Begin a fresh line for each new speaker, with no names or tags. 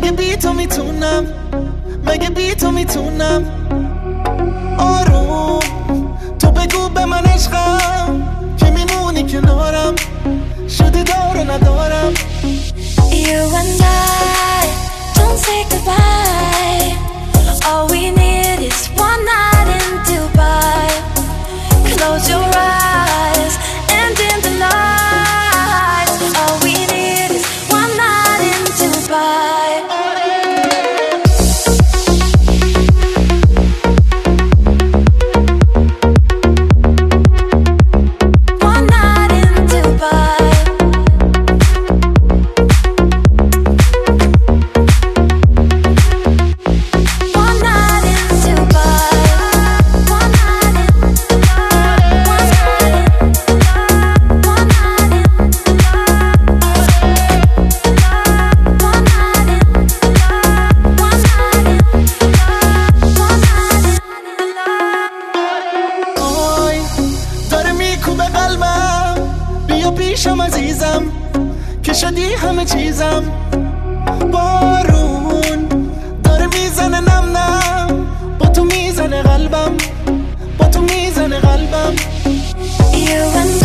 مگه بی تو میتونم، مگه بی تو میتونم. آروم تو بگو به من عشقم که میمونی کنارم، شده دار و ندارم.
You and I don't say goodbye. All we need is one night in Dubai. Close your eyes and dim the lights. All we need is one night in Dubai. One night in Dubai. One night in Dubai. One night in Dubai. One night in Dubai. One night in Dubai. One night in Dubai. One night in Dubai.
آی داره میکوبه قلبم، بیا پیشم عزیزم که شدی همه چیزم. بارون داره میزنه نم نم، با تو میزنه قلبم، با تو میزنه قلبم.
You and